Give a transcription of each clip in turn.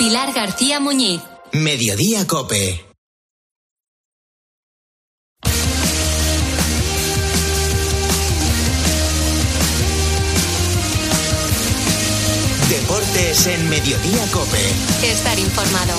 Pilar García Muñiz. Mediodía COPE. Deportes en Mediodía COPE. Estar informado.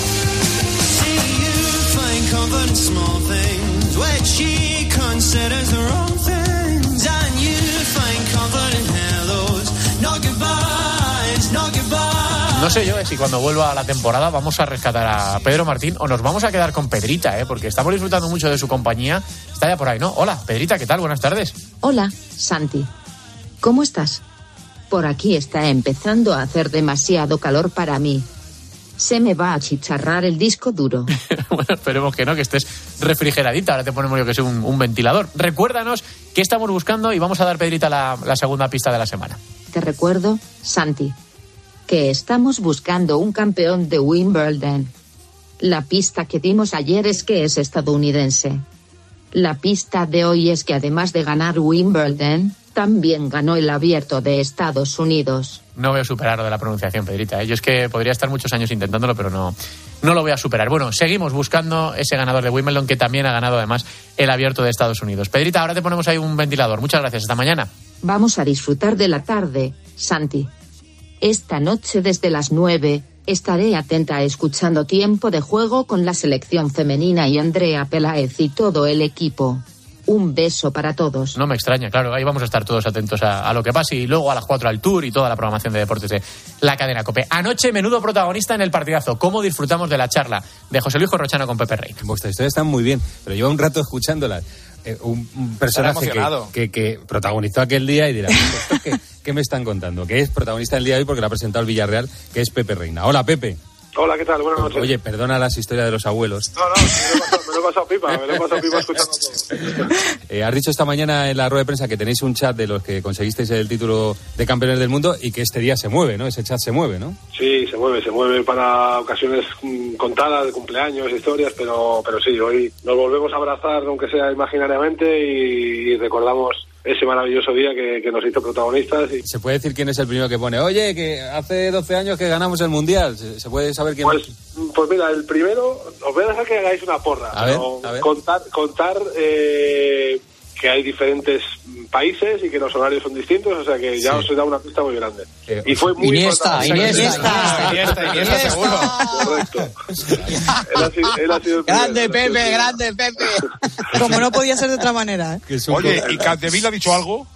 No sé yo si cuando vuelva a la temporada vamos a rescatar a Pedro Martín o nos vamos a quedar con Pedrita, porque estamos disfrutando mucho de su compañía. Está ya por ahí, ¿no? Hola, Pedrita, ¿qué tal? Buenas tardes. Hola, Santi. ¿Cómo estás? Por aquí está empezando a hacer demasiado calor para mí. Se me va a chicharrar el disco duro. Bueno, esperemos que no, que estés refrigeradita. Ahora te ponemos yo que sé un ventilador. Recuérdanos qué estamos buscando y vamos a dar, Pedrita, la segunda pista de la semana. Te recuerdo, Santi, que estamos buscando un campeón de Wimbledon. La pista que dimos ayer es que es estadounidense. La pista de hoy es que además de ganar Wimbledon, también ganó el Abierto de Estados Unidos. No voy a superar lo de la pronunciación, Pedrita. Yo es que podría estar muchos años intentándolo, pero no lo voy a superar. Bueno, seguimos buscando ese ganador de Wimbledon que también ha ganado además el Abierto de Estados Unidos. Pedrita, ahora te ponemos ahí un ventilador. Muchas gracias. Hasta mañana. Vamos a disfrutar de la tarde, Santi. Esta noche desde las 9 estaré atenta escuchando Tiempo de Juego con la selección femenina y Andrea Peláez y todo el equipo. Un beso para todos. No me extraña, claro, ahí vamos a estar todos atentos a lo que pase y luego a las 4 al Tour y toda la programación de deportes de la cadena COPE. Anoche, menudo protagonista en el partidazo. ¿Cómo disfrutamos de la charla de José Luis Corrochano con Pepe Reina? Vuestra historia está muy bien, pero llevo un rato escuchándola. Un personaje que protagonizó aquel día y dirá, ¿qué me están contando? Que es protagonista del día de hoy porque lo ha presentado el Villarreal, que es Pepe Reina. Hola, Pepe. Hola, ¿qué tal? Buenas noches. Oye, perdona las historias de los abuelos. No, me lo he pasado pipa escuchando todo. Has dicho esta mañana en la rueda de prensa que tenéis un chat de los que conseguisteis el título de campeones del mundo y que este día se mueve, ¿no? Ese chat se mueve, ¿no? Sí, se mueve para ocasiones contadas, de cumpleaños, historias, pero sí, hoy nos volvemos a abrazar, aunque sea imaginariamente, y recordamos ese maravilloso día que nos hizo protagonistas. ¿Se puede decir quién es el primero que pone, oye, que hace 12 años que ganamos el Mundial? ¿Se puede saber quién es? Pues mira, el primero, os voy a dejar que hagáis una porra. A ver. Contar que hay diferentes países y que los horarios son distintos, o sea que ya os he dado una pista muy grande. Y fue muy Iniesta seguro. Correcto. Él ha sido el grande Pepe. Como no podía ser de otra manera. Oye, ¿y Capdevila ha dicho algo?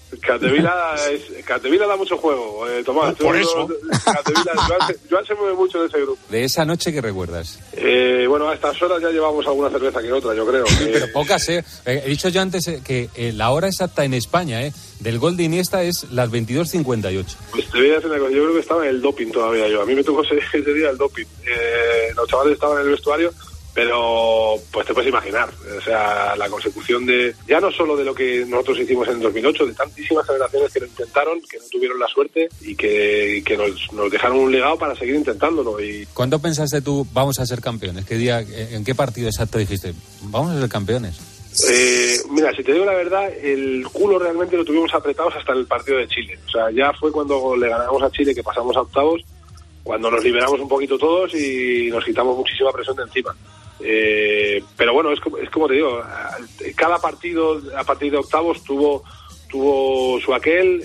Capdevila da mucho juego, Tomás. Por eso. Joan se mueve mucho de ese grupo. ¿De esa noche qué recuerdas? Bueno, a estas horas ya llevamos alguna cerveza que otra, yo creo. Sí, pero pocas, He dicho yo antes que la hora exacta en España, del gol de Iniesta es las 22:58. Pues te voy a decir una cosa, yo creo que estaba en el doping todavía yo. A mí me tocó ese día el doping. Los chavales estaban en el vestuario, pero pues te puedes imaginar, o sea, la consecución de, ya no solo de lo que nosotros hicimos en 2008, de tantísimas generaciones que lo intentaron, que no tuvieron la suerte y que nos dejaron un legado para seguir intentándolo. Y ¿cuándo pensaste tú, vamos a ser campeones? ¿Qué día, en qué partido exacto dijiste, vamos a ser campeones? Mira, si te digo la verdad, el culo realmente lo tuvimos apretados hasta el partido de Chile. O sea, ya fue cuando le ganamos a Chile, que pasamos a octavos, cuando nos liberamos un poquito todos y nos quitamos muchísima presión de encima. Pero bueno, es como te digo, cada partido a partir de octavos tuvo su aquel,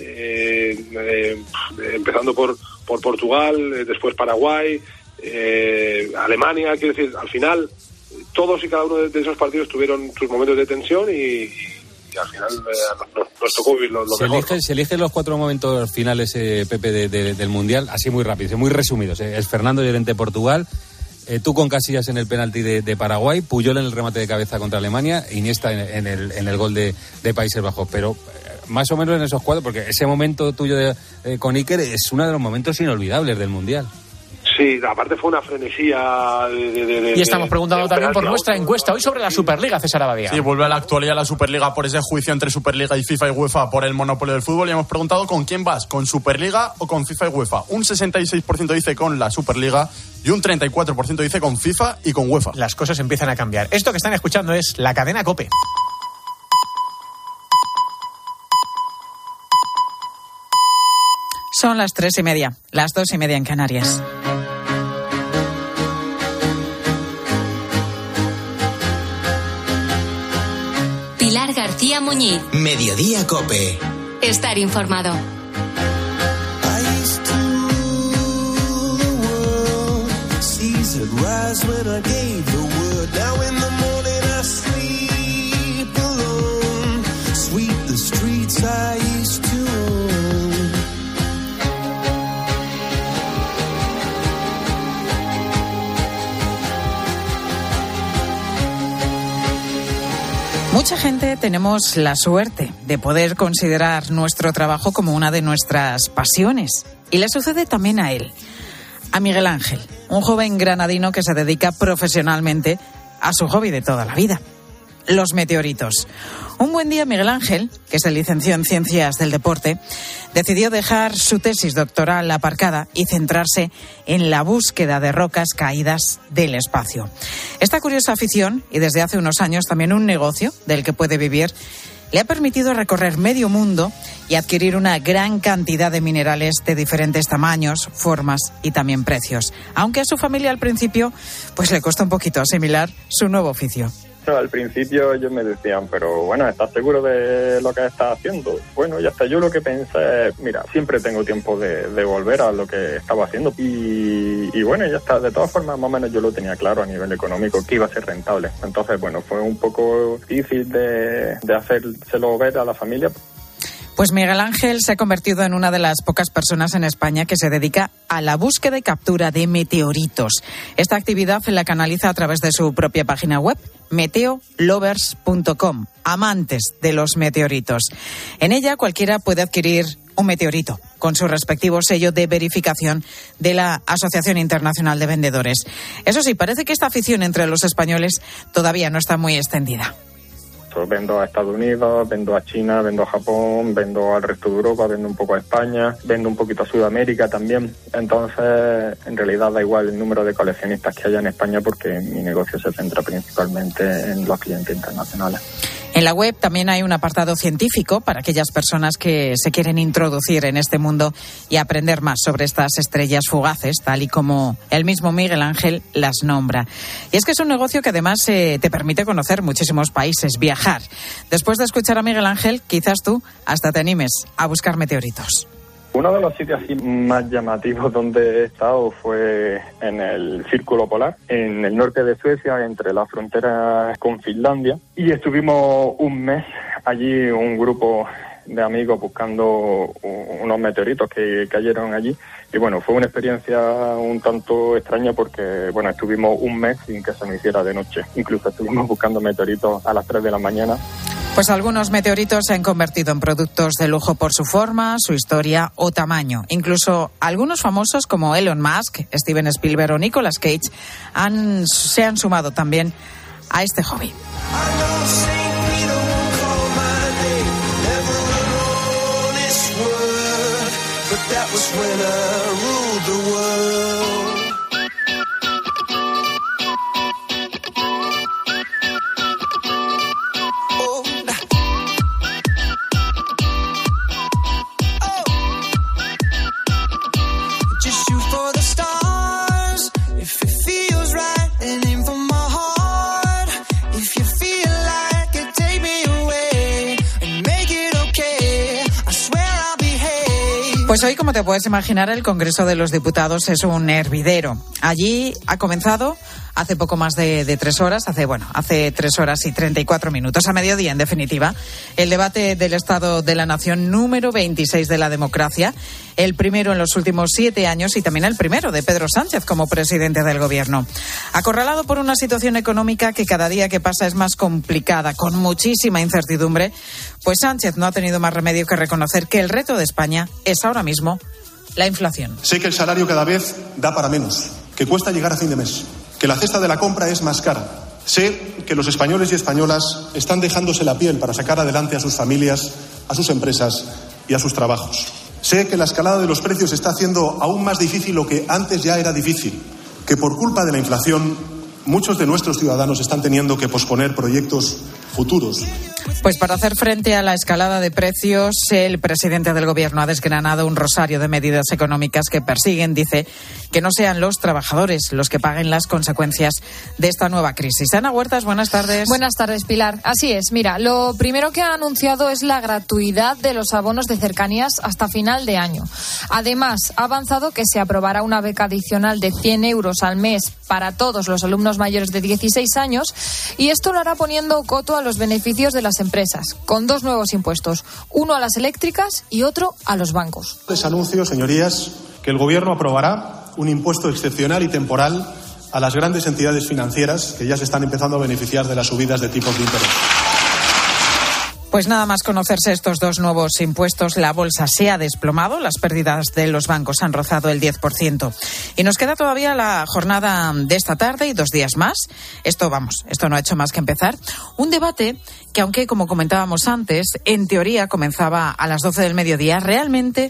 empezando por Portugal, después Paraguay, Alemania. Quiero decir, al final todos y cada uno de esos partidos tuvieron sus momentos de tensión y al final nos tocó vivir lo mejor. Se eligen los 4 momentos finales, Pepe, del Mundial, así muy rápidos, muy resumidos. Es Fernando Llorente, Portugal, tú con Casillas en el penalti de Paraguay, Puyol en el remate de cabeza contra Alemania, Iniesta en el gol de Países Bajos. Pero más o menos en esos 4, porque ese momento tuyo con Iker es uno de los momentos inolvidables del Mundial. Sí, aparte fue una frenesía y estamos preguntando también por nuestra encuesta hoy sobre la Superliga, César Abadía. Sí, vuelve a la actualidad la Superliga por ese juicio entre Superliga y FIFA y UEFA por el monopolio del fútbol, y hemos preguntado con quién vas, con Superliga o con FIFA y UEFA. Un 66% dice con la Superliga y un 34% dice con FIFA y con UEFA. Las cosas empiezan a cambiar. Esto que están escuchando es la cadena COPE. Son las 3:30, las 2:30 en Canarias. Rocía Muñiz. Mediodía COPE. Estar informado. Mucha gente tenemos la suerte de poder considerar nuestro trabajo como una de nuestras pasiones. Y le sucede también a él, a Miguel Ángel, un joven granadino que se dedica profesionalmente a su hobby de toda la vida, los meteoritos. Un buen día Miguel Ángel, que se licenció en Ciencias del Deporte, decidió dejar su tesis doctoral aparcada y centrarse en la búsqueda de rocas caídas del espacio. Esta curiosa afición, y desde hace unos años también un negocio del que puede vivir, le ha permitido recorrer medio mundo y adquirir una gran cantidad de minerales de diferentes tamaños, formas y también precios. Aunque a su familia al principio pues le costó un poquito asimilar su nuevo oficio. Al principio ellos me decían, pero bueno, ¿estás seguro de lo que estás haciendo? Bueno, ya está. Yo lo que pensé es, mira, siempre tengo tiempo de volver a lo que estaba haciendo y bueno, ya está. De todas formas, más o menos yo lo tenía claro a nivel económico que iba a ser rentable. Entonces, bueno, fue un poco difícil de hacérselo ver a la familia. Pues Miguel Ángel se ha convertido en una de las pocas personas en España que se dedica a la búsqueda y captura de meteoritos. Esta actividad la canaliza a través de su propia página web, meteolovers.com, amantes de los meteoritos. En ella cualquiera puede adquirir un meteorito con su respectivo sello de verificación de la Asociación Internacional de Vendedores. Eso sí, parece que esta afición entre los españoles todavía no está muy extendida. Vendo a Estados Unidos, vendo a China, vendo a Japón, vendo al resto de Europa, vendo un poco a España, vendo un poquito a Sudamérica también. Entonces, en realidad da igual el número de coleccionistas que haya en España porque mi negocio se centra principalmente en los clientes internacionales. En la web también hay un apartado científico para aquellas personas que se quieren introducir en este mundo y aprender más sobre estas estrellas fugaces, tal y como el mismo Miguel Ángel las nombra. Y es que es un negocio que además te permite conocer muchísimos países, viajar. Después de escuchar a Miguel Ángel, quizás tú hasta te animes a buscar meteoritos. Uno de los sitios así más llamativos donde he estado fue en el Círculo Polar, en el norte de Suecia, entre la frontera con Finlandia. Y estuvimos un mes allí, un grupo de amigos buscando unos meteoritos que cayeron allí. Y bueno, fue una experiencia un tanto extraña porque, bueno, estuvimos un mes sin que se me hiciera de noche. Incluso estuvimos buscando meteoritos a las 3 de la mañana. Pues algunos meteoritos se han convertido en productos de lujo por su forma, su historia o tamaño. Incluso algunos famosos como Elon Musk, Steven Spielberg o Nicolas Cage se han sumado también a este hobby. Pues hoy, como te puedes imaginar, el Congreso de los Diputados es un hervidero. Allí ha comenzado hace poco más de 3 horas, hace 3 horas y 34 minutos, a mediodía en definitiva, el debate del Estado de la Nación número 26 de la democracia, el primero en los últimos 7 años y también el primero de Pedro Sánchez como presidente del Gobierno. Acorralado por una situación económica que cada día que pasa es más complicada, con muchísima incertidumbre, pues Sánchez no ha tenido más remedio que reconocer que el reto de España es ahora mismo la inflación. Sé que el salario cada vez da para menos, que cuesta llegar a fin de mes, que la cesta de la compra es más cara. Sé que los españoles y españolas están dejándose la piel para sacar adelante a sus familias, a sus empresas y a sus trabajos. Sé que la escalada de los precios está haciendo aún más difícil lo que antes ya era difícil, que por culpa de la inflación muchos de nuestros ciudadanos están teniendo que posponer proyectos futuros. Pues para hacer frente a la escalada de precios, el presidente del Gobierno ha desgranado un rosario de medidas económicas que persiguen, dice, que no sean los trabajadores los que paguen las consecuencias de esta nueva crisis. Ana Huertas, buenas tardes. Buenas tardes, Pilar. Así es. Mira, lo primero que ha anunciado es la gratuidad de los abonos de cercanías hasta final de año. Además, ha avanzado que se aprobará una beca adicional de 100 euros al mes para todos los alumnos mayores de 16 años y esto lo hará poniendo coto a los beneficios de las empresas, con 2 nuevos impuestos, uno a las eléctricas y otro a los bancos. Les anuncio, señorías, que el Gobierno aprobará un impuesto excepcional y temporal a las grandes entidades financieras que ya se están empezando a beneficiar de las subidas de tipos de interés. Pues nada más conocerse estos 2 nuevos impuestos, la bolsa se ha desplomado, las pérdidas de los bancos han rozado el 10%. Y nos queda todavía la jornada de esta tarde y 2 días más. Esto no ha hecho más que empezar. Un debate que, aunque como comentábamos antes, en teoría comenzaba a las 12 del mediodía, realmente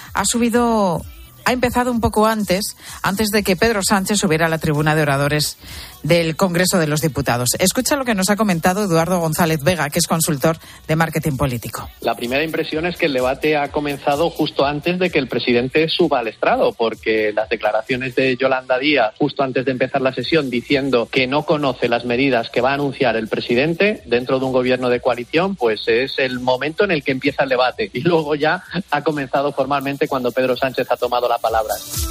ha empezado un poco antes de que Pedro Sánchez subiera a la tribuna de oradores del Congreso de los Diputados. Escucha lo que nos ha comentado Eduardo González Vega, que es consultor de marketing político. La primera impresión es que el debate ha comenzado justo antes de que el presidente suba al estrado, porque las declaraciones de Yolanda Díaz justo antes de empezar la sesión diciendo que no conoce las medidas que va a anunciar el presidente dentro de un gobierno de coalición, pues es el momento en el que empieza el debate y luego ya ha comenzado formalmente cuando Pedro Sánchez ha tomado la palabra.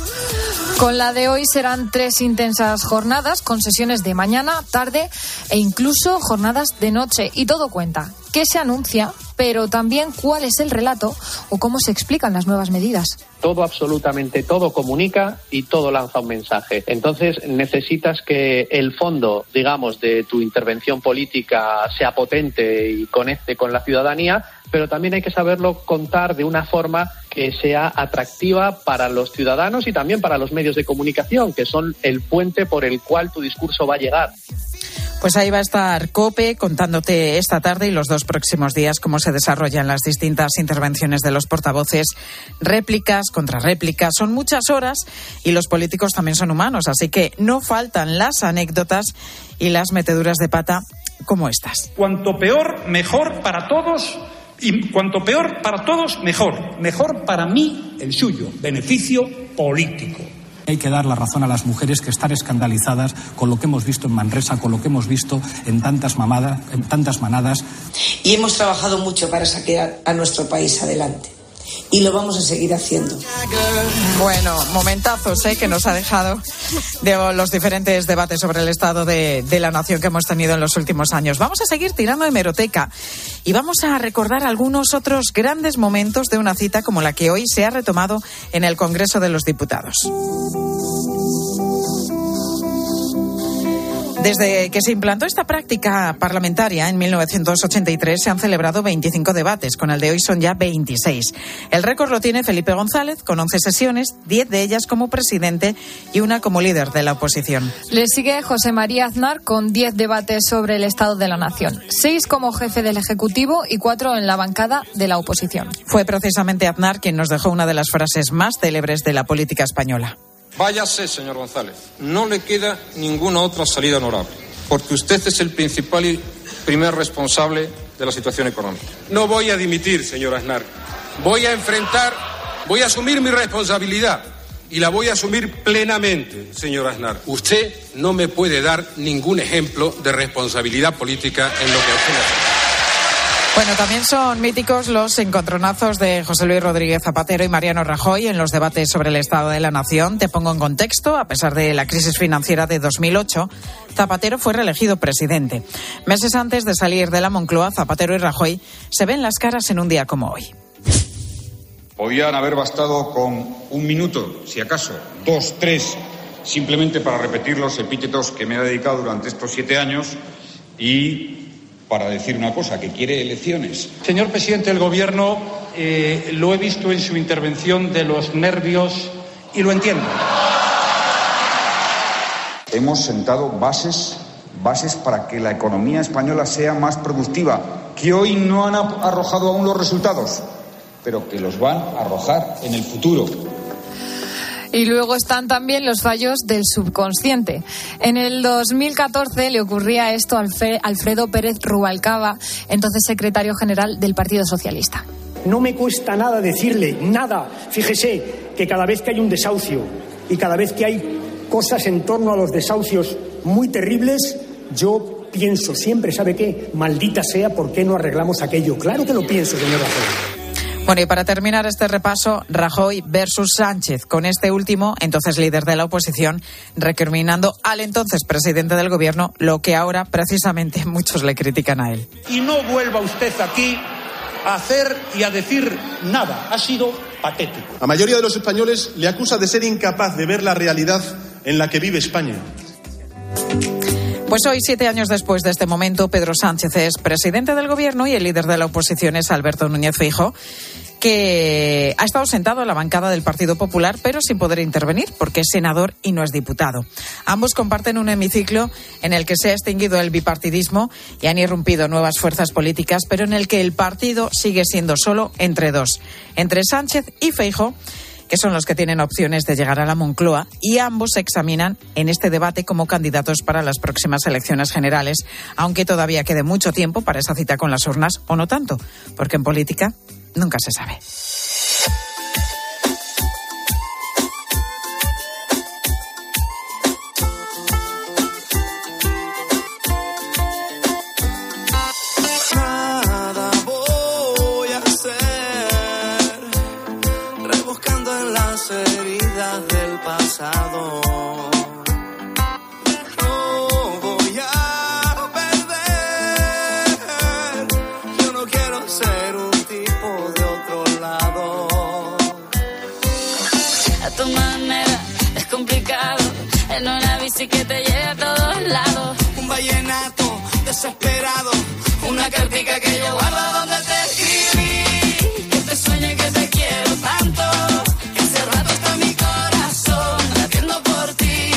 Con la de hoy serán 3 intensas jornadas con sesiones de mañana, tarde e incluso jornadas de noche. Y todo cuenta. ¿Qué se anuncia? Pero también cuál es el relato o cómo se explican las nuevas medidas. Todo, absolutamente todo comunica y todo lanza un mensaje. Entonces necesitas que el fondo, digamos, de tu intervención política sea potente y conecte con la ciudadanía, pero también hay que saberlo contar de una forma que sea atractiva para los ciudadanos y también para los medios de comunicación, que son el puente por el cual tu discurso va a llegar. Pues ahí va a estar COPE contándote esta tarde y los 2 próximos días cómo se desarrollan las distintas intervenciones de los portavoces, réplicas, contrarréplicas. Son muchas horas y los políticos también son humanos, así que no faltan las anécdotas y las meteduras de pata como estas. Cuanto peor, mejor para todos. Y cuanto peor para todos, mejor. Mejor para mí, el suyo. Beneficio político. Hay que dar la razón a las mujeres que están escandalizadas con lo que hemos visto en Manresa, con lo que hemos visto en tantas manadas. Y hemos trabajado mucho para sacar a nuestro país adelante. Y lo vamos a seguir haciendo. Bueno, momentazos que nos ha dejado de los diferentes debates sobre el estado de la nación que hemos tenido en los últimos años. Vamos a seguir tirando de hemeroteca y vamos a recordar algunos otros grandes momentos de una cita como la que hoy se ha retomado en el Congreso de los Diputados. Desde que se implantó esta práctica parlamentaria en 1983 se han celebrado 25 debates, con el de hoy son ya 26. El récord lo tiene Felipe González, con 11 sesiones, 10 de ellas como presidente y una como líder de la oposición. Le sigue José María Aznar con 10 debates sobre el estado de la nación, 6 como jefe del Ejecutivo y 4 en la bancada de la oposición. Fue precisamente Aznar quien nos dejó una de las frases más célebres de la política española. Váyase, señor González. No le queda ninguna otra salida honorable, porque usted es el principal y primer responsable de la situación económica. No voy a dimitir, señor Aznar. Voy a asumir mi responsabilidad y la voy a asumir plenamente, señor Aznar. Usted no me puede dar ningún ejemplo de responsabilidad política en lo que a usted le hace. Bueno, también son míticos los encontronazos de José Luis Rodríguez Zapatero y Mariano Rajoy en los debates sobre el estado de la nación. Te pongo en contexto, a pesar de la crisis financiera de 2008, Zapatero fue reelegido presidente. Meses antes de salir de la Moncloa, Zapatero y Rajoy se ven las caras en un día como hoy. Podían haber bastado con 1 minuto, si acaso, 2, 3, simplemente para repetir los epítetos que me he dedicado durante estos 7 años y para decir una cosa, que quiere elecciones. Señor presidente del Gobierno, lo he visto en su intervención de los nervios y lo entiendo. Hemos sentado bases para que la economía española sea más productiva, que hoy no han arrojado aún los resultados, pero que los van a arrojar en el futuro. Y luego están también los fallos del subconsciente. En el 2014 le ocurría esto a Alfredo Pérez Rubalcaba, entonces secretario general del Partido Socialista. No me cuesta nada decirle, nada. Fíjese que cada vez que hay un desahucio y cada vez que hay cosas en torno a los desahucios muy terribles, yo pienso siempre, ¿sabe qué? Maldita sea, ¿por qué no arreglamos aquello? Claro que lo pienso, señor Rajoy. Bueno, y para terminar este repaso, Rajoy versus Sánchez, con este último, entonces líder de la oposición, recriminando al entonces presidente del gobierno lo que ahora precisamente muchos le critican a él. Y no vuelva usted aquí a hacer y a decir nada. Ha sido patético. La mayoría de los españoles le acusa de ser incapaz de ver la realidad en la que vive España. Pues hoy, 7 años después de este momento, Pedro Sánchez es presidente del gobierno y el líder de la oposición es Alberto Núñez Feijóo, que ha estado sentado en la bancada del Partido Popular, pero sin poder intervenir, porque es senador y no es diputado. Ambos comparten un hemiciclo en el que se ha extinguido el bipartidismo y han irrumpido nuevas fuerzas políticas, pero en el que el partido sigue siendo solo entre dos, entre Sánchez y Feijóo, que son los que tienen opciones de llegar a la Moncloa, y ambos se examinan en este debate como candidatos para las próximas elecciones generales, aunque todavía quede mucho tiempo para esa cita con las urnas, o no tanto, porque en política nunca se sabe. Nada voy a hacer, rebuscando en las heridas del pasado. No voy a perder, yo no quiero ser un tipo de otro lado. A tu manera es complicado, en una bici que te lleve a todos lados. Un vallenato desesperado, una cartica que yo guardo donde te escribí. Que te sueñe que te quiero tanto, que hace rato está mi corazón latiendo por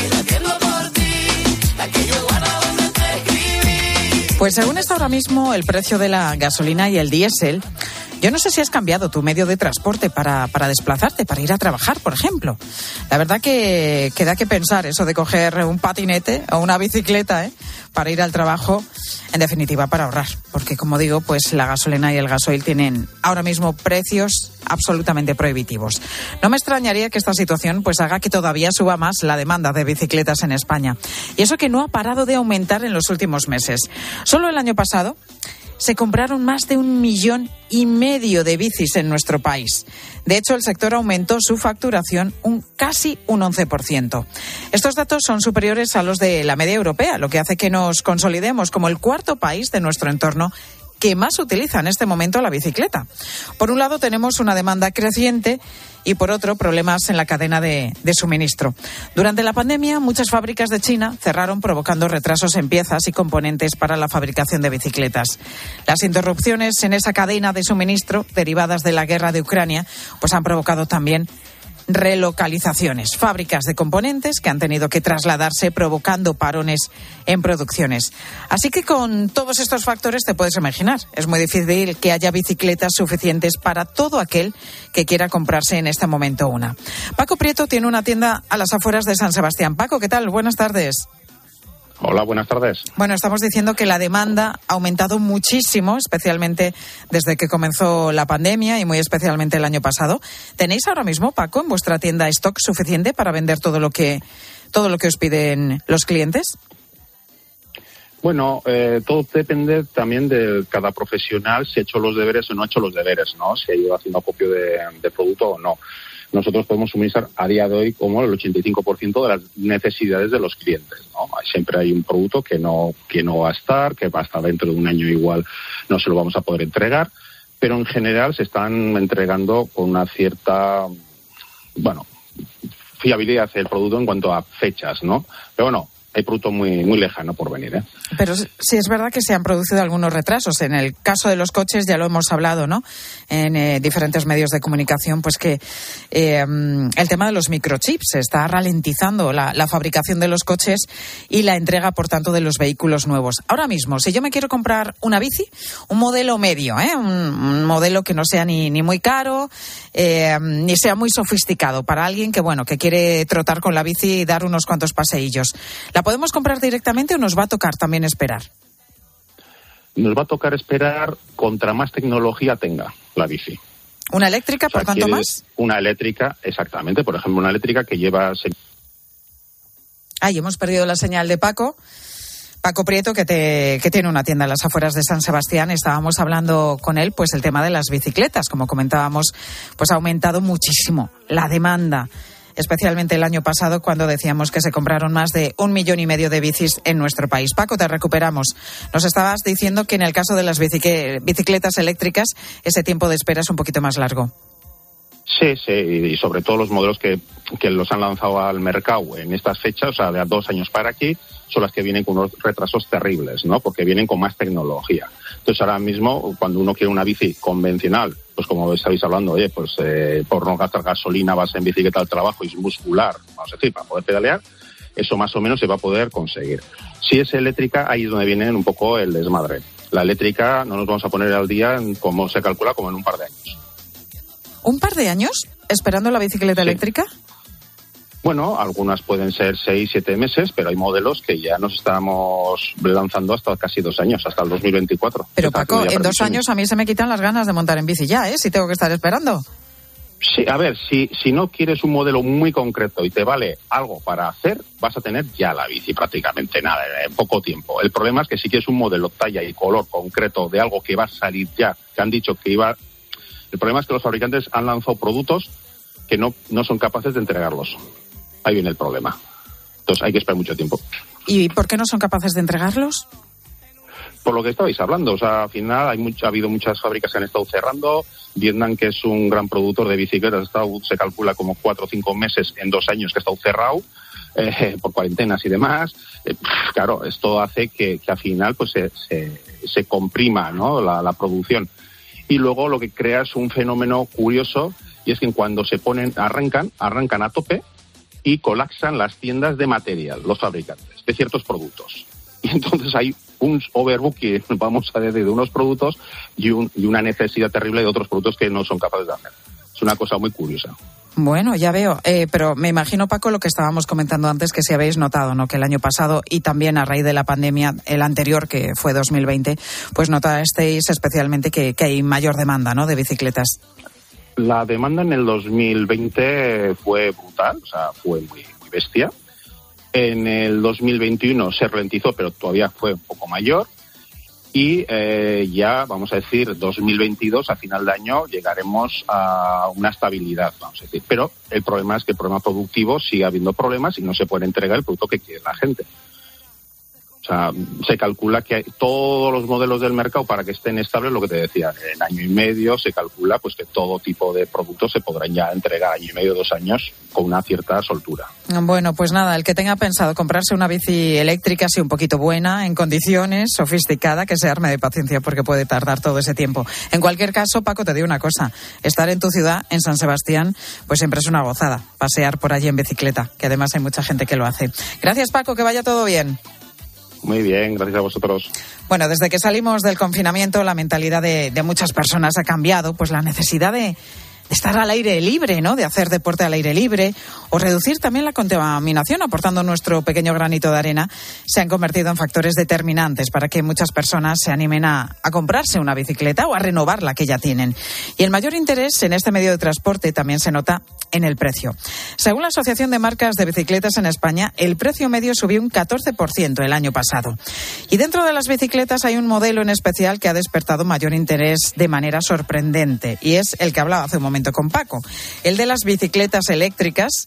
ti, la que yo guardo donde te escribí. Pues según está ahora mismo el precio de la gasolina y el diésel, yo no sé si has cambiado tu medio de transporte para desplazarte, para ir a trabajar, por ejemplo. La verdad que da que pensar eso de coger un patinete o una bicicleta, para ir al trabajo, en definitiva para ahorrar. Porque, como digo, pues la gasolina y el gasoil tienen ahora mismo precios absolutamente prohibitivos. No me extrañaría que esta situación pues haga que todavía suba más la demanda de bicicletas en España. Y eso que no ha parado de aumentar en los últimos meses. Solo el año pasado se compraron más de 1,5 millones de bicis en nuestro país. De hecho, el sector aumentó su facturación casi un 11%. Estos datos son superiores a los de la media europea, lo que hace que nos consolidemos como el cuarto país de nuestro entorno que más utiliza en este momento la bicicleta. Por un lado tenemos una demanda creciente y por otro problemas en la cadena de suministro. Durante la pandemia muchas fábricas de China cerraron provocando retrasos en piezas y componentes para la fabricación de bicicletas. Las interrupciones en esa cadena de suministro derivadas de la guerra de Ucrania pues han provocado también relocalizaciones, fábricas de componentes que han tenido que trasladarse provocando parones en producciones. Así que con todos estos factores te puedes imaginar, es muy difícil que haya bicicletas suficientes para todo aquel que quiera comprarse en este momento una. Paco Prieto tiene una tienda a las afueras de San Sebastián. Paco, ¿qué tal? Buenas tardes. Hola, buenas tardes. Bueno, estamos diciendo que la demanda ha aumentado muchísimo, especialmente desde que comenzó la pandemia y muy especialmente el año pasado. ¿Tenéis ahora mismo, Paco, en vuestra tienda stock suficiente para vender todo lo que os piden los clientes? Bueno, todo depende también de cada profesional, si ha hecho los deberes o no ha hecho los deberes, ¿no? Si ha ido haciendo acopio de producto o no. Nosotros podemos suministrar a día de hoy como el 85% de las necesidades de los clientes, ¿no? Siempre hay un producto que no va a estar, que va a estar dentro de un año igual no se lo vamos a poder entregar, pero en general se están entregando con una cierta, fiabilidad del producto en cuanto a fechas, ¿no? Pero bueno, hay producto muy lejano por venir, ¿eh? Pero sí es verdad que se han producido algunos retrasos. En el caso de los coches ya lo hemos hablado, ¿no? En diferentes medios de comunicación, pues que el tema de los microchips está ralentizando la fabricación de los coches y la entrega, por tanto, de los vehículos nuevos. Ahora mismo, si yo me quiero comprar una bici, un modelo medio, un modelo que no sea ni muy caro, ni sea muy sofisticado, para alguien que quiere trotar con la bici y dar unos cuantos paseillos, ¿la podemos comprar directamente o nos va a tocar también esperar? Nos va a tocar esperar contra más tecnología tenga la bici. ¿Una eléctrica, por cuánto más? Una eléctrica, exactamente. Por ejemplo, una eléctrica que lleva... Hemos perdido la señal de Paco Prieto, que tiene una tienda en las afueras de San Sebastián. Estábamos hablando con él, pues el tema de las bicicletas. Como comentábamos, pues ha aumentado muchísimo la demanda, especialmente el año pasado, cuando decíamos que se compraron más de 1,5 millones de bicis en nuestro país. Paco, te recuperamos. Nos estabas diciendo que en el caso de las bicicletas eléctricas ese tiempo de espera es un poquito más largo. Sí, y sobre todo los modelos que los han lanzado al mercado en estas fechas, o sea, de 2 años para aquí, son las que vienen con unos retrasos terribles, ¿no? Porque vienen con más tecnología. Entonces, ahora mismo, cuando uno quiere una bici convencional, pues como estáis hablando, por no gastar gasolina vas en bicicleta al trabajo y es muscular, vamos a decir, para poder pedalear, eso más o menos se va a poder conseguir. Si es eléctrica, ahí es donde viene un poco el desmadre. La eléctrica no nos vamos a poner al día, como se calcula, como en un par de años. ¿Un par de años esperando la bicicleta eléctrica? Bueno, algunas pueden ser 6, 7 meses, pero hay modelos que ya nos estamos lanzando hasta casi 2 años, hasta el 2024. Pero Paco, en 2 años a mí se me quitan las ganas de montar en bici ya, si tengo que estar esperando. Sí, a ver, si no quieres un modelo muy concreto y te vale algo para hacer, vas a tener ya la bici prácticamente nada, en poco tiempo. El problema es que si quieres un modelo, talla y color concreto de algo que va a salir ya, que han dicho que iba... El problema es que los fabricantes han lanzado productos que no son capaces de entregarlos. Ahí viene el problema. Entonces hay que esperar mucho tiempo. ¿Y por qué no son capaces de entregarlos? Por lo que estabais hablando. O sea, al final ha habido muchas fábricas que han estado cerrando. Vietnam, que es un gran productor de bicicletas, se calcula como 4 o 5 meses en 2 años que ha estado cerrado por cuarentenas y demás. Claro, esto hace que al final pues se comprima, ¿no? la producción. Y luego lo que crea es un fenómeno curioso, y es que cuando se arrancan a tope y colapsan las tiendas de material, los fabricantes de ciertos productos. Y entonces hay un overbooking, vamos a decir, de unos productos y una necesidad terrible de otros productos que no son capaces de hacer. Es una cosa muy curiosa. Bueno, ya veo, pero me imagino, Paco, lo que estábamos comentando antes, que si habéis notado, ¿no?, que el año pasado y también a raíz de la pandemia, el anterior, que fue 2020, pues notasteis especialmente que hay mayor demanda, ¿no?, de bicicletas. La demanda en el 2020 fue brutal, o sea, fue muy bestia. En el 2021 se ralentizó, pero todavía fue un poco mayor. Y ya, vamos a decir, 2022, a final de año, llegaremos a una estabilidad, vamos a decir. Pero el problema es que el problema productivo sigue habiendo problemas y no se puede entregar el producto que quiere la gente. O sea, se calcula que todos los modelos del mercado, para que estén estables, lo que te decía, en año y medio se calcula pues que todo tipo de productos se podrán ya entregar año y medio, 2 años, con una cierta soltura. Bueno, pues nada, el que tenga pensado comprarse una bici eléctrica así un poquito buena, en condiciones, sofisticada, que se arme de paciencia porque puede tardar todo ese tiempo. En cualquier caso, Paco, te digo una cosa, estar en tu ciudad, en San Sebastián, pues siempre es una gozada, pasear por allí en bicicleta, que además hay mucha gente que lo hace. Gracias, Paco, que vaya todo bien. Muy bien, gracias a vosotros. Bueno, desde que salimos del confinamiento, la mentalidad de muchas personas ha cambiado, pues la necesidad de estar al aire libre, ¿no?, de hacer deporte al aire libre o reducir también la contaminación, aportando nuestro pequeño granito de arena, se han convertido en factores determinantes para que muchas personas se animen a comprarse una bicicleta o a renovar la que ya tienen. Y el mayor interés en este medio de transporte también se nota en el precio. Según la Asociación de Marcas de Bicicletas en España, el precio medio subió un 14% el año pasado. Y dentro de las bicicletas hay un modelo en especial que ha despertado mayor interés de manera sorprendente, y es el que hablaba hace un momento con Paco, el de las bicicletas eléctricas.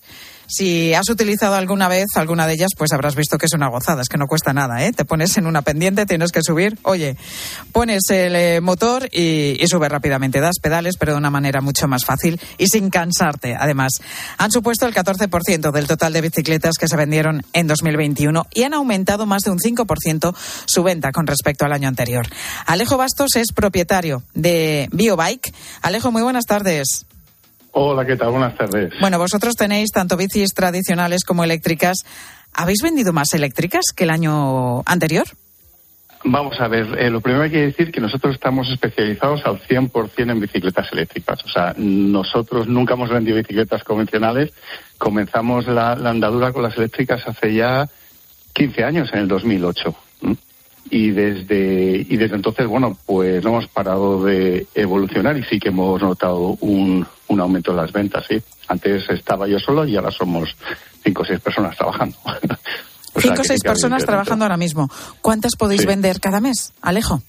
Si has utilizado alguna vez alguna de ellas, pues habrás visto que es una gozada, es que no cuesta nada, ¿eh? Te pones en una pendiente, tienes que subir, oye, pones el motor y sube rápidamente, das pedales, pero de una manera mucho más fácil y sin cansarte. Además, han supuesto el 14% del total de bicicletas que se vendieron en 2021 y han aumentado más de un 5% su venta con respecto al año anterior. Alejo Bastos es propietario de BioBike. Alejo, muy buenas tardes. Hola, ¿qué tal? Buenas tardes. Bueno, vosotros tenéis tanto bicis tradicionales como eléctricas. ¿Habéis vendido más eléctricas que el año anterior? Vamos a ver, lo primero hay que decir que nosotros estamos especializados al 100% en bicicletas eléctricas. O sea, nosotros nunca hemos vendido bicicletas convencionales. Comenzamos la andadura con las eléctricas hace ya 15 años, en el 2008. Y desde entonces, bueno, pues no hemos parado de evolucionar y sí que hemos notado un aumento en las ventas, sí. Antes estaba yo solo y ahora somos 5 o 6 personas trabajando. 5 o 6 personas trabajando ahora mismo. ¿Cuántas podéis vender cada mes, Alejo?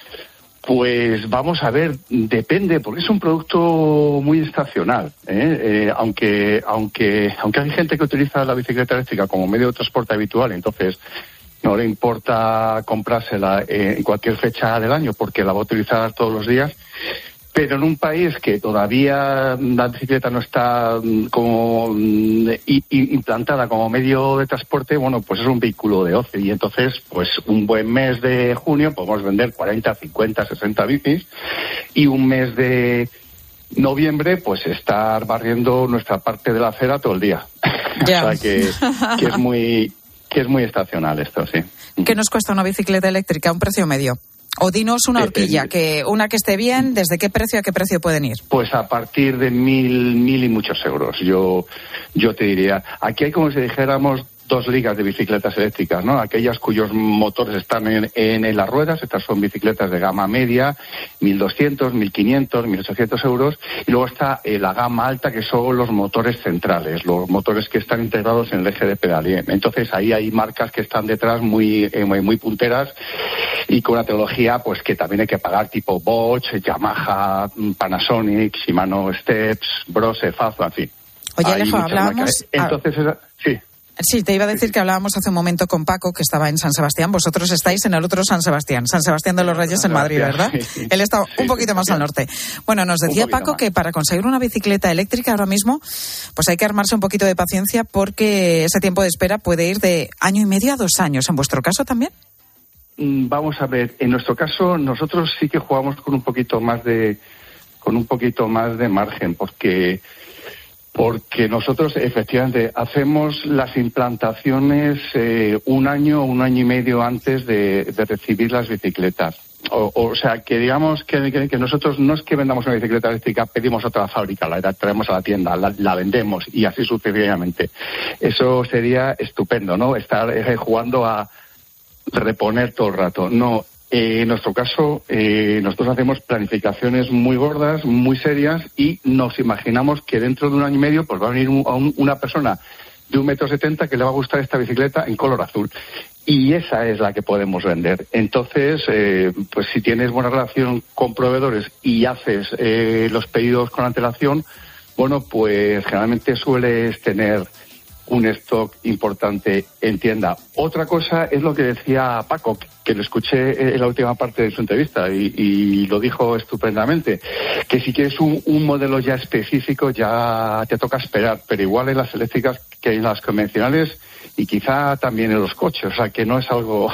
Pues vamos a ver, depende, porque es un producto muy estacional, ¿eh? Aunque hay gente que utiliza la bicicleta eléctrica como medio de transporte habitual, entonces no le importa comprársela en cualquier fecha del año porque la va a utilizar todos los días. Pero en un país que todavía la bicicleta no está como implantada como medio de transporte, bueno, pues es un vehículo de ocio. Y entonces, pues un buen mes de junio podemos vender 40, 50, 60 bicis. Y un mes de noviembre, pues estar barriendo nuestra parte de la acera todo el día. Yeah. O sea que es muy estacional esto, sí. ¿Qué nos cuesta una bicicleta eléctrica? Un precio medio. O dinos una horquilla, una que esté bien, ¿desde qué precio a qué precio pueden ir? Pues a partir de 1.000 y muchos euros. Yo te diría, aquí hay como si dijéramos 2 ligas de bicicletas eléctricas, ¿no? Aquellas cuyos motores están en las ruedas, estas son bicicletas de gama media, 1.200, 1.500, 1.800 euros, y luego está la gama alta, que son los motores centrales, los motores que están integrados en el eje de pedal. Entonces ahí hay marcas que están detrás muy punteras y con una tecnología pues que también hay que pagar, tipo Bosch, Yamaha, Panasonic, Shimano Steps, Brose, Fazo, en fin. Oye, Alejo, hablábamos... Entonces, sí. Sí, te iba a decir que hablábamos hace un momento con Paco, que estaba en San Sebastián. Vosotros estáis en el otro San Sebastián de los Reyes, en Madrid, ¿verdad? Sí. Él está un poquito más al norte. Bueno, nos decía Paco que para conseguir una bicicleta eléctrica ahora mismo, pues hay que armarse un poquito de paciencia porque ese tiempo de espera puede ir de 1 año y medio a 2 años. ¿En vuestro caso también? Vamos a ver, en nuestro caso nosotros sí que jugamos con un poquito más de margen, porque nosotros efectivamente hacemos las implantaciones 1 año y medio antes de recibir las bicicletas. O sea, que digamos que nosotros no es que vendamos una bicicleta eléctrica, pedimos otra fábrica, la traemos a la tienda, la vendemos y así sucesivamente. Eso sería estupendo, ¿no? Estar jugando a reponer todo el rato. No. En nuestro caso, nosotros hacemos planificaciones muy gordas, muy serias, y nos imaginamos que dentro de 1 año y medio pues va a venir una persona de 1,70 m que le va a gustar esta bicicleta en color azul. Y esa es la que podemos vender. Entonces, pues si tienes buena relación con proveedores y haces los pedidos con antelación, bueno, pues generalmente sueles tener un stock importante en tienda. Otra cosa es lo que decía Paco, que lo escuché en la última parte de su entrevista y lo dijo estupendamente, que si quieres un modelo ya específico ya te toca esperar, pero igual en las eléctricas que en las convencionales y quizá también en los coches, o sea que no es algo...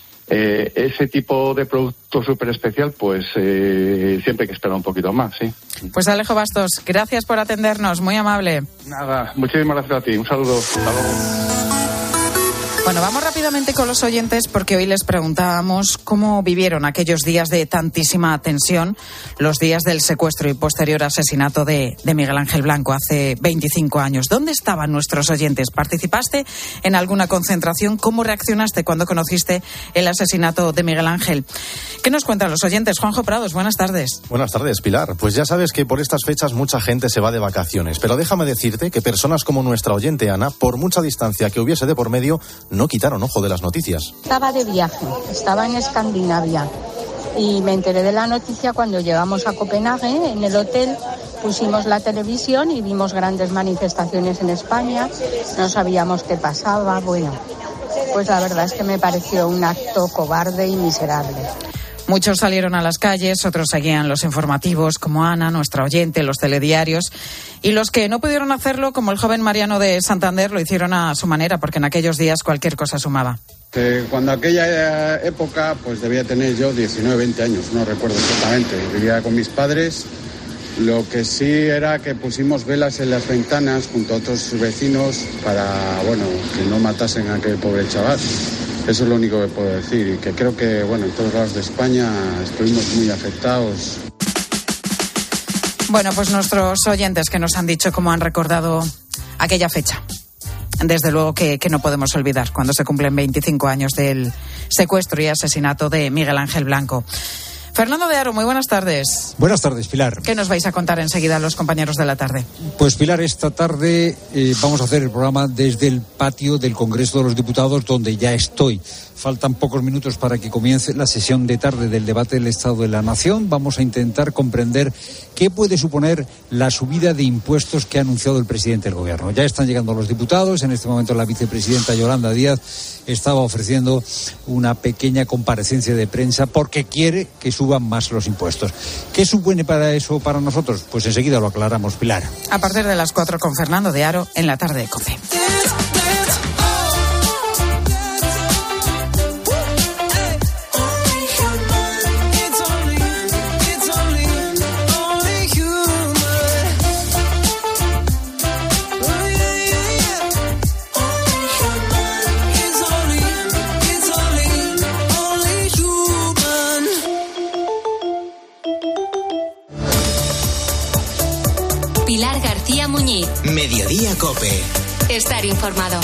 ese tipo de producto súper especial, pues siempre hay que esperar un poquito más, sí. Pues Alejo Bastos, gracias por atendernos, muy amable. Nada, muchísimas gracias a ti, un saludo. Hasta luego. Bueno, vamos rápidamente con los oyentes porque hoy les preguntábamos cómo vivieron aquellos días de tantísima tensión, los días del secuestro y posterior asesinato de Miguel Ángel Blanco hace 25 años. ¿Dónde estaban nuestros oyentes? ¿Participaste en alguna concentración? ¿Cómo reaccionaste cuando conociste el asesinato de Miguel Ángel? ¿Qué nos cuentan los oyentes? Juanjo Prados, buenas tardes. Buenas tardes, Pilar. Pues ya sabes que por estas fechas mucha gente se va de vacaciones, pero déjame decirte que personas como nuestra oyente Ana, por mucha distancia que hubiese de por medio, no quitaron ojo de las noticias. Estaba de viaje, estaba en Escandinavia Y me enteré de la noticia cuando llegamos a Copenhague, en el hotel, pusimos la televisión y vimos grandes manifestaciones en España, no sabíamos qué pasaba, bueno, pues la verdad es que me pareció un acto cobarde y miserable. Muchos salieron a las calles, otros seguían los informativos, como Ana, nuestra oyente, los telediarios. Y los que no pudieron hacerlo, como el joven Mariano de Santander, lo hicieron a su manera, porque en aquellos días cualquier cosa sumaba. Cuando aquella época, pues debía tener yo 19, 20 años, no recuerdo exactamente. Vivía con mis padres. Lo que sí era que pusimos velas en las ventanas junto a otros vecinos para, bueno, que no matasen a aquel pobre chaval. Eso es lo único que puedo decir, y que creo que, bueno, en todos lados de España estuvimos muy afectados. Bueno, pues nuestros oyentes que nos han dicho cómo han recordado aquella fecha. Desde luego que no podemos olvidar cuando se cumplen 25 años del secuestro y asesinato de Miguel Ángel Blanco. Fernando de Aro, muy buenas tardes. Buenas tardes, Pilar. ¿Qué nos vais a contar enseguida los compañeros de la tarde? Pues Pilar, esta tarde vamos a hacer el programa desde el patio del Congreso de los Diputados, donde ya estoy. Faltan pocos minutos para que comience la sesión de tarde del debate del Estado de la Nación. Vamos a intentar comprender qué puede suponer la subida de impuestos que ha anunciado el presidente del Gobierno. Ya están llegando los diputados. En este momento la vicepresidenta Yolanda Díaz estaba ofreciendo una pequeña comparecencia de prensa porque quiere que suban más los impuestos. ¿Qué supone para eso para nosotros? Pues enseguida lo aclaramos, Pilar. A partir de las 4 con Fernando de Aro en la tarde de COPE. Pilar García Muñiz. Mediodía COPE. Estar informado.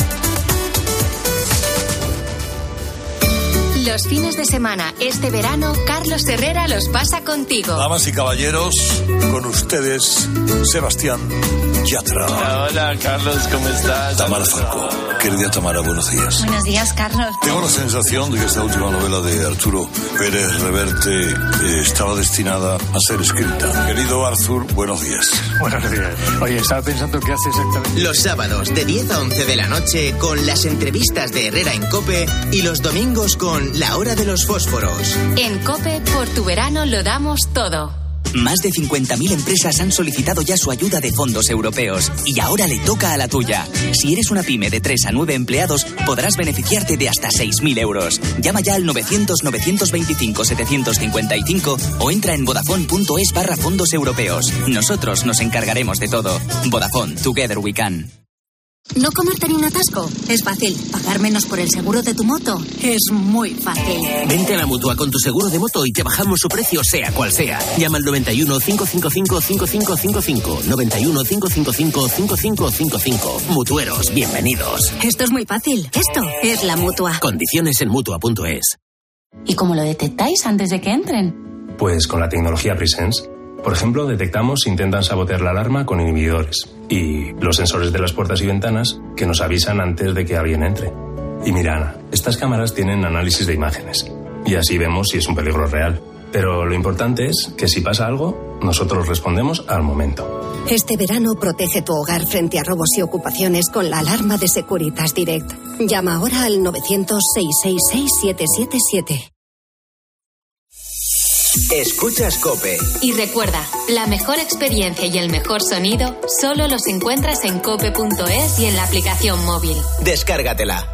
Los fines de semana, este verano, Carlos Herrera los pasa contigo. Damas y caballeros, con ustedes, Sebastián Yatra. Hola, Carlos, ¿cómo estás? Tamara Falcó. Querida Tamara, buenos días. Buenos días, Carlos. Tengo la sensación de que esta última novela de Arturo Pérez Reverte estaba destinada a ser escrita. Querido Arthur, buenos días. Buenos días. Oye, estaba pensando qué hace exactamente. Los sábados de 10 a 11 de la noche con las entrevistas de Herrera en COPE y los domingos con La Hora de los Fósforos. En COPE, por tu verano lo damos todo. Más de 50.000 empresas han solicitado ya su ayuda de fondos europeos y ahora le toca a la tuya. Si eres una pyme de 3 a 9 empleados, podrás beneficiarte de hasta 6.000 euros. Llama ya al 900-925-755 o entra en vodafone.es/fondos europeos. Nosotros nos encargaremos de todo. Vodafone, Together We Can. ¿No comerte ni un atasco? Es fácil. ¿Pagar menos por el seguro de tu moto? Es muy fácil. Vente a la Mutua con tu seguro de moto y te bajamos su precio sea cual sea. Llama al 91 555 5555. 91 555 5555. Mutueros, bienvenidos. Esto es muy fácil. Esto es la Mutua. Condiciones en Mutua.es. ¿Y cómo lo detectáis antes de que entren? Pues con la tecnología Presence. Por ejemplo, detectamos si intentan sabotear la alarma con inhibidores y los sensores de las puertas y ventanas que nos avisan antes de que alguien entre. Y mira, Ana, estas cámaras tienen análisis de imágenes y así vemos si es un peligro real. Pero lo importante es que si pasa algo, nosotros respondemos al momento. Este verano protege tu hogar frente a robos y ocupaciones con la alarma de Securitas Direct. Llama ahora al 900-666-777. Escuchas COPE. Y recuerda, la mejor experiencia y el mejor sonido solo los encuentras en cope.es y en la aplicación móvil. Descárgatela.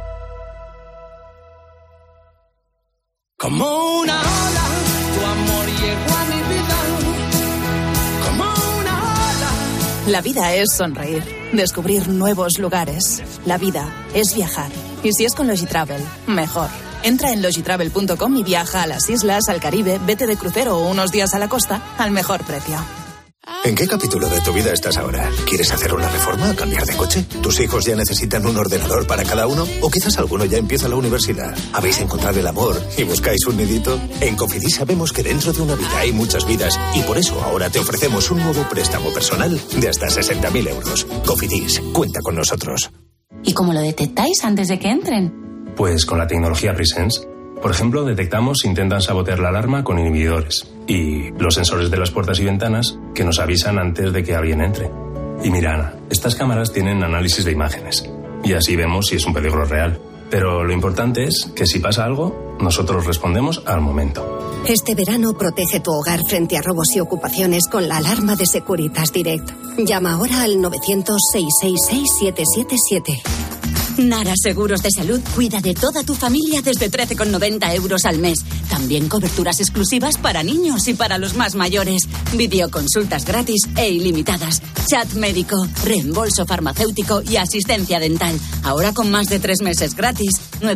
Como una ola, tu amor llegó a mi vida. Como una ola. La vida es sonreír, descubrir nuevos lugares. La vida es viajar. Y si es con Logitravel, mejor. Entra en logitravel.com y viaja a las islas, al Caribe, vete de crucero o unos días a la costa al mejor precio. ¿En qué capítulo de tu vida estás ahora? ¿Quieres hacer una reforma o cambiar de coche? ¿Tus hijos ya necesitan un ordenador para cada uno? ¿O quizás alguno ya empieza la universidad? ¿Habéis encontrado el amor y buscáis un nidito? En Cofidis sabemos que dentro de una vida hay muchas vidas y por eso ahora te ofrecemos un nuevo préstamo personal de hasta 60.000 euros. Cofidis, cuenta con nosotros. ¿Y cómo lo detectáis antes de que entren? Pues con la tecnología Presence. Por ejemplo, detectamos si intentan sabotear la alarma con inhibidores y los sensores de las puertas y ventanas que nos avisan antes de que alguien entre. Y mira, Ana, estas cámaras tienen análisis de imágenes y así vemos si es un peligro real. Pero lo importante es que si pasa algo, nosotros respondemos al momento. Este verano protege tu hogar frente a robos y ocupaciones con la alarma de Securitas Direct. Llama ahora al 900-666-777. Nara Seguros de Salud cuida de toda tu familia desde 13,90 € al mes. También coberturas exclusivas para niños y para los más mayores. Videoconsultas gratis e ilimitadas. Chat médico, reembolso farmacéutico y asistencia dental. Ahora con más de 3 meses gratis.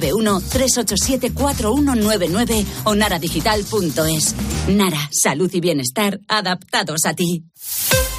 91-387-4199 o naradigital.es. Nara, salud y bienestar adaptados a ti.